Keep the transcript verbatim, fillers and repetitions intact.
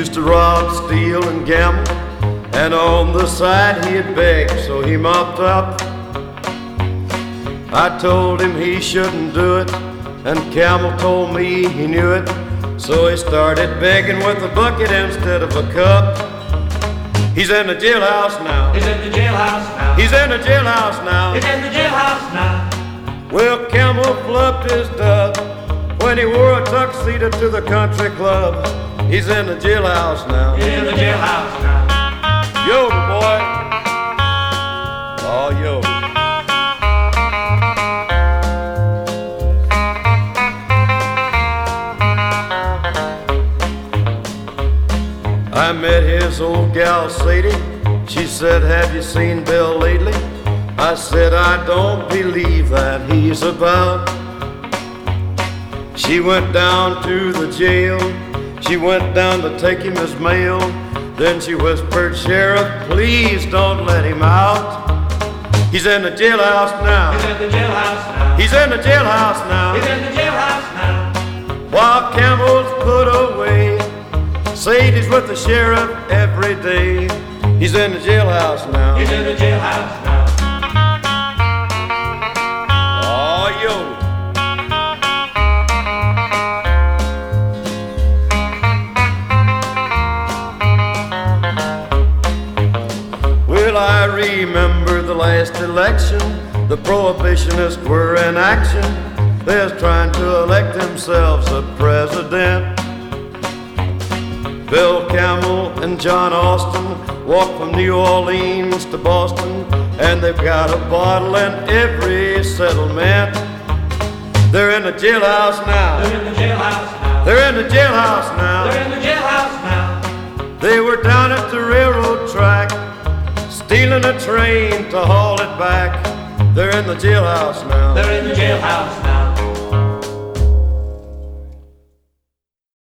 used to rob, steal, and gamble, and on the side he'd beg, so he mopped up. I told him he shouldn't do it, and Camel told me he knew it, so he started begging with a bucket instead of a cup. He's in the jailhouse now. He's in the jailhouse now. He's in the jailhouse now. He's in the jailhouse now. Well, Camel flubbed his dub when he wore a tuxedo to the country club. He's in the jailhouse now. He's in the jailhouse now. Yodel, boy. Oh, yodel. I met his old gal Sadie. She said, have you seen Bill lately? I said, I don't believe that he's about. She went down to the jail. She went down to take him his mail. Then she whispered, Sheriff, please don't let him out. He's in the jailhouse now. He's in the jailhouse now. He's in the jailhouse now. He's in the jailhouse now. While Camel's put away, Sadie's with the sheriff every day. He's in the jailhouse now. He's in the jailhouse now. Oh, yo. Well, I remember the last election. The prohibitionists were in action. They're trying to elect themselves a president. Bill Camel and John Austin walked from New Orleans to Boston, and they've got a bottle in every settlement. They're in the jailhouse now. They're in the jailhouse now. They're in the jailhouse now. They're in the jailhouse now. They were down at the railroad track, stealing a train to haul it back. They're in the jailhouse now. They're in the jailhouse now.